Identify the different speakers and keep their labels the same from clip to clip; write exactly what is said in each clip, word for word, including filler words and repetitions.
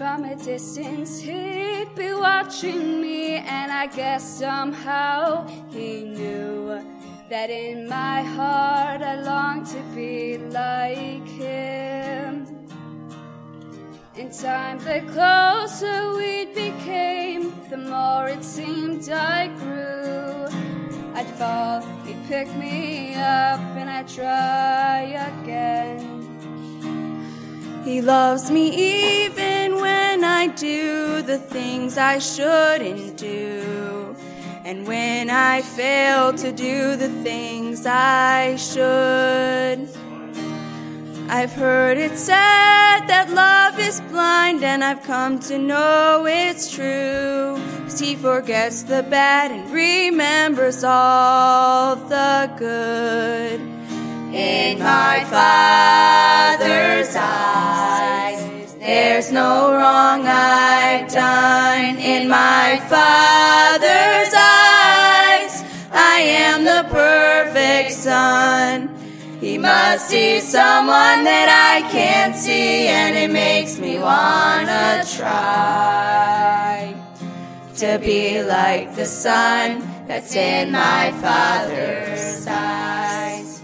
Speaker 1: from a distance, he'd be watching me, and I guess somehow he knew that in my heart I longed to be like him. In time, the closer we became, the more it seemed I grew. I'd fall, he'd pick me up, and I'd try again.
Speaker 2: He loves me even when I do the things I shouldn't do, and when I fail to do the things I should. I've heard it said that love is blind, and I've come to know it's true, 'cause he forgets the bad and remembers all the good. In my Father's eyes, there's no wrong I've done. In my Father's eyes, I am the perfect son. He must see someone that I can't see, and it makes me wanna try to be like the sun that's in my Father's eyes.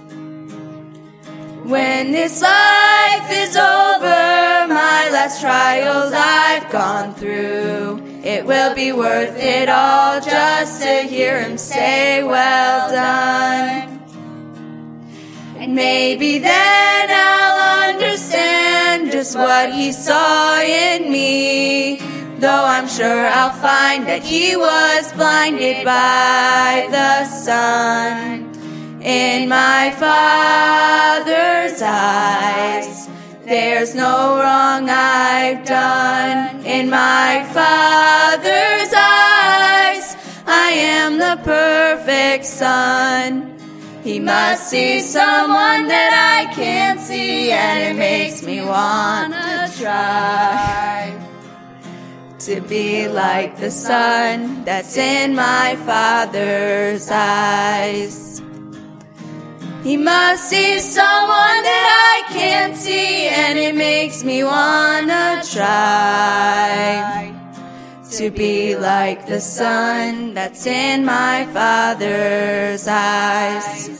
Speaker 2: When this life is over, my last trials I've gone through, it will be worth it all just to hear him say, well done. And maybe then I'll understand just what he saw in me, though I'm sure I'll find that he was blinded by the sun. In my Father's eyes, there's no wrong I've done. In my Father's eyes, I am the perfect son. He must see someone that I can't see, and it makes me wanna try to be like the sun that's in my Father's eyes. He must see someone that I can't see, and it makes me wanna try to be like the sun that's in my Father's eyes.